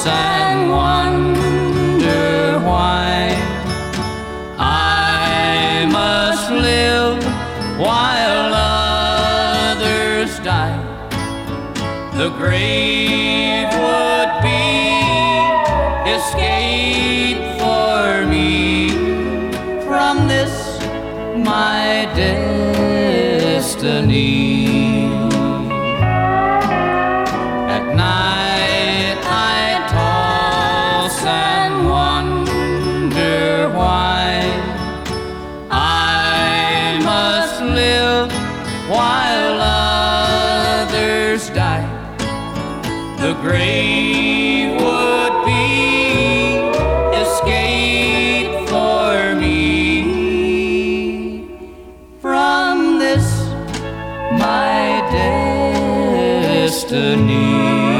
toss and wonder why I must live while others die. The grave would be escape for me from this my destiny. At night I toss and wonder why I must live while others die. The grave would be escape for me from this my destiny.